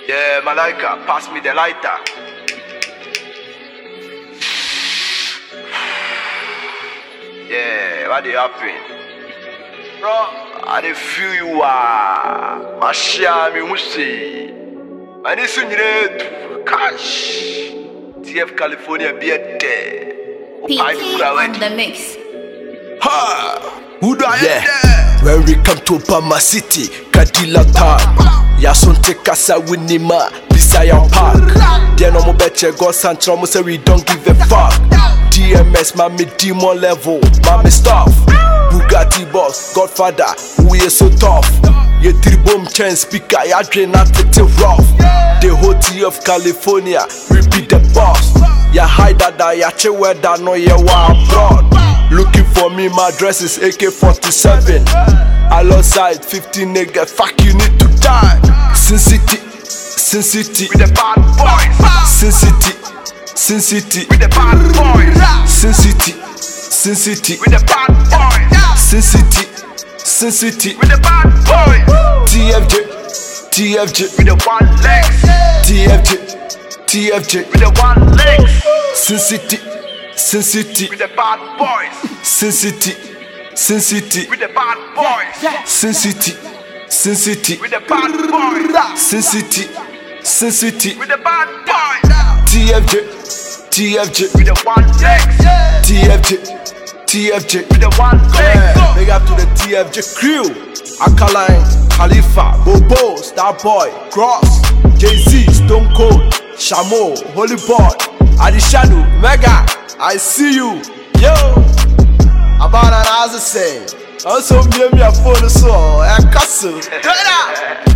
Yeah, Malaika, pass me the lighter. Yeah, what they happen? Bro, I dey feel you Masha mi musi. Mani sunire cash. TF California be there. PT on the mix. Ha! Who do I Yeah, when we come to Obama City, Kadila Park. Yasunte Kasa Winima, Bisaya Park. Then no more betcha God Santra, say we don't give a fuck. DMS, mommy demon level, mommy stuff. Bugatti boss, Godfather, we are so tough. Ye three bomb chain speaker, ya drain not it rough. The whole T of California, we be the boss. Ya hide that ya che weather, no ye wa abroad. Looking for me, my dress is AK-47. Alongside 15 nigga, fuck you need to die. Sin City, Sin City, with the bad boys. Sin City, Sin City, With the bad boys. Sin City, Sin City, With the bad boys. Sin City, Sin City, With the bad boys. TFJ, TFJ, With the one legs. TFJ, TFJ, With the one legs. Sin City, Sin City, With the bad boys. Sin City, Sin City, With the bad boys. Sin City, Sin City, With the bad boys. Sin City, Sin City, With the bad boys. TFJ, TFJ, With the one legs. TFJ, TFJ. With the one legs. Big up to the TFJ crew. Alkaline, Khalifa, Bobo, Starboy, Cross, Jay-Z, Stone Cold, Shamo, Holy Boy, Adishanu, Mega, I see you. Yo, about an as I say. Also, me a phone so I castle.